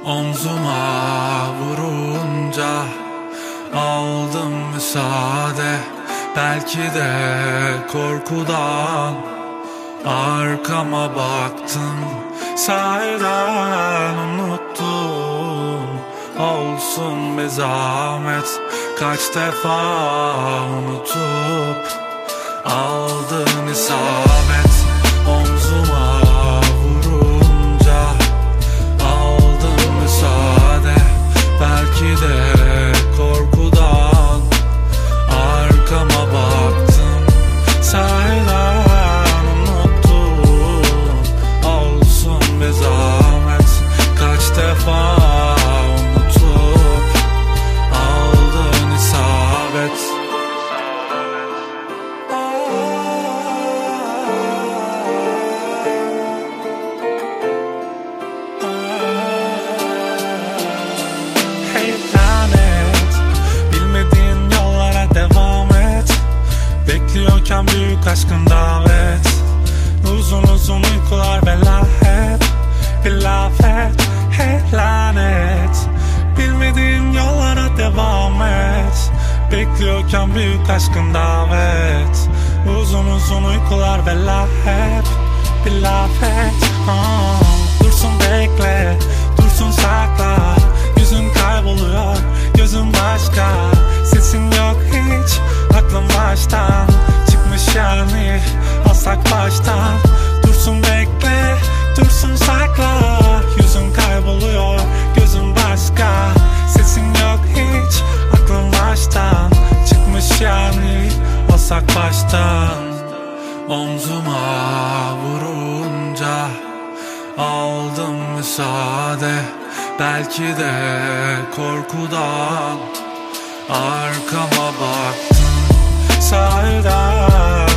Omzuma vurunca aldım müsaade. Belki de korkudan arkama baktım. Sahiden unuttum, olsun be zahmet. Kaç defa unutup aldın isabet. Omzuma vurunca aldım müsaade. Belki de korkudan arkama baktım. Sahiden unuttum, olsun be zahmet. Kaç defa unutup aldın isabet. Hey lanet, bilmediğin yollara devam et. Bekliyorken büyük aşkın davet. Uzun uzun uykular ve hep bir laf et. Hey lanet, bilmediğin yollara devam et. Bekliyorken büyük aşkın davet. Uzun uzun uykular ve hep bir laf et. Dursun bekle, dursun sakla. Yüzün kayboluyor, gözün başka. Sesin yok hiç, aklın baştan çıkmış yani. Alsak baştan. Dursun bekle, dursun sakla. Yüzün kayboluyor, gözün başka. Sesin yok hiç, aklın baştan çıkmış yani. Alsak baştan. Omzuma vurunca aldım müsaade. Belki de korkudan arkama baktım. Sahiden